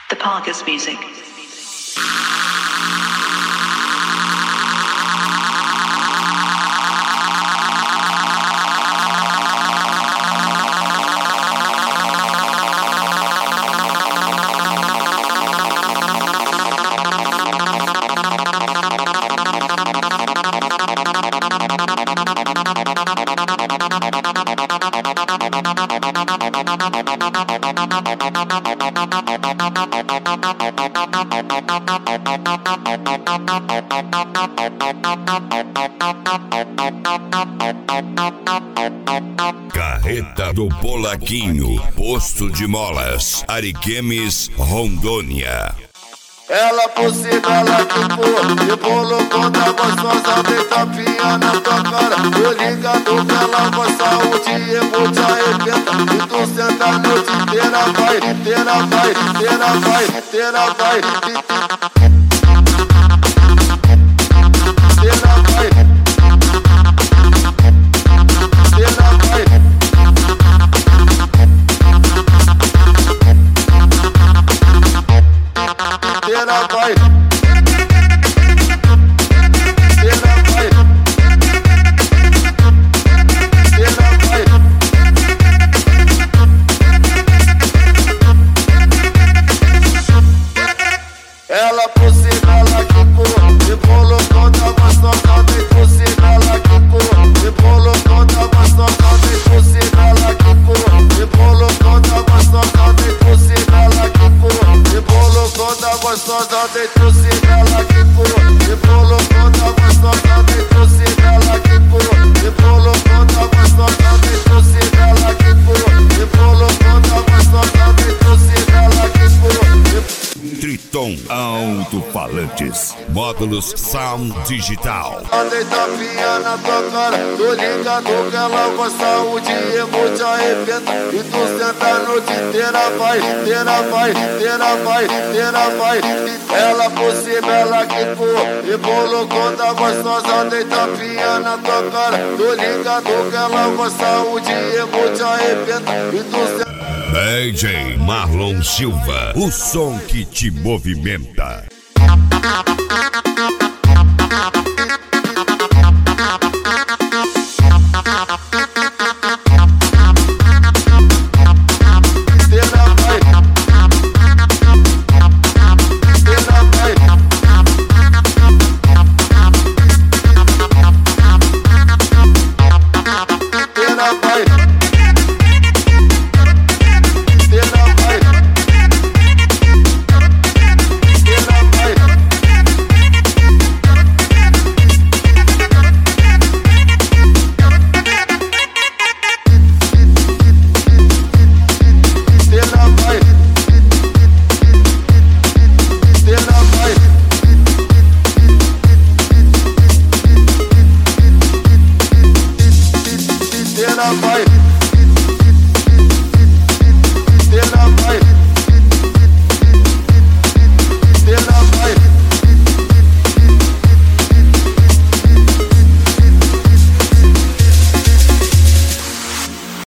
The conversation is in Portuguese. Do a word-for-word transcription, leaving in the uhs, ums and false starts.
The Parker's music. Carreta do Bolaquinho, Posto de Molas, Ariquemes, Rondônia. Ela por cima, ela quicou, e bolo contra gostosa, vem tapinha na tua cara. Tô ligado que ela com saúde, eu vou te arrebentar. E tu senta a noite inteira, vai, inteira, vai, inteira, vai, inteira, vai, inteira, vai, inteira, vai. Inteira vai, inteira vai, inteira vai. Ela por cima, ela quicou, e bolo contra gostosa, vem por cima, ela quicou, e bolo contra gostosa, vem por cima, ela quicou, e bolo contra gostosa, vem por cima, ela quicou, e bolo contra gostosa, vem por cima, ela quicou, e bolo contra gostosa, vem por cima, ela quicou, e bolo contra gostosa, vem por cima, ela quicou, e bolo contra gostosa, vem por cima, ela quicou. Triton Alto-Falantes, módulos Sound Digital. Andei tapinha na tua cara, tô ligado que ela com saúde, eu vou te arrebentar. E tu senta a noite inteira, vai, inteira, vai, inteira, vai, inteira, vai. Ela por cima, ela quicou, e bolo contra gostosa, andei tapinha na tua cara. Tô ligado que ela com saúde, eu vou te arrebentar. E tu senta D J Marlon Silva, o som que te movimenta. vai.